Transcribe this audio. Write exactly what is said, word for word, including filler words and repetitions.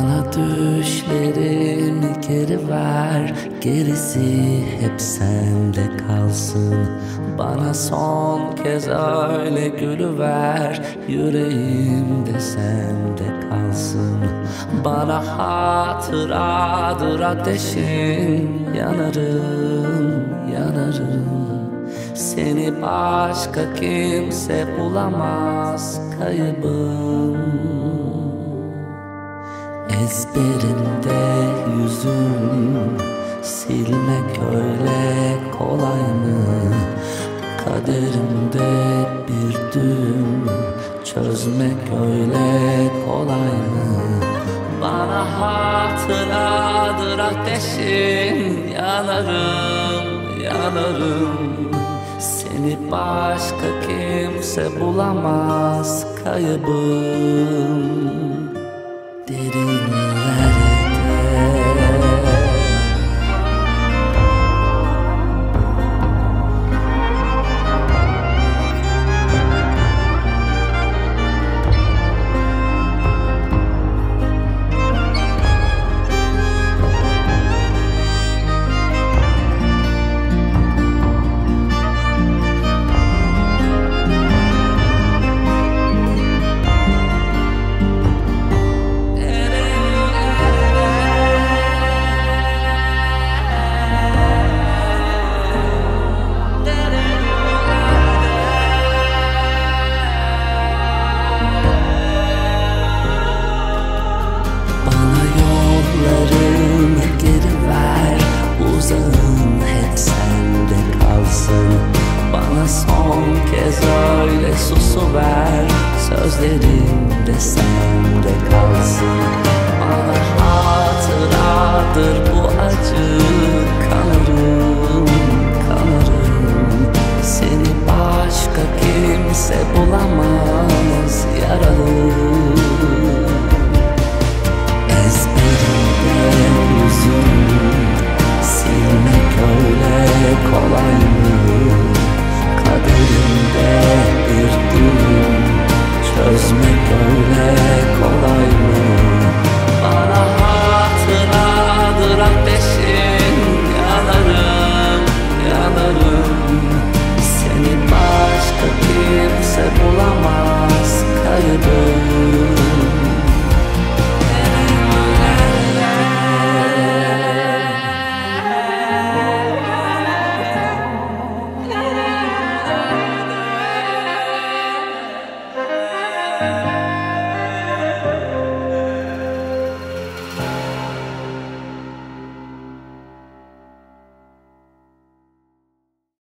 Bana düşlerimi geri ver, gerisi hep sende kalsın. Bana son kez öyle gülüver, yüreğimde sende kalsın. Bana hatıradır ateşin, yanarım, yanarım. Seni başka kimse bulamaz, kaybım. Ezberimde yüzüm, silmek öyle kolay mı? Kaderimde bir düğüm, çözmek öyle kolay mı? Bana hatıradır ateşin, yanarım, yanarım. Seni başka kimse bulamaz, kaybım. Derinlerde bana son kez öyle susuver, sözlerim de sende kalsın.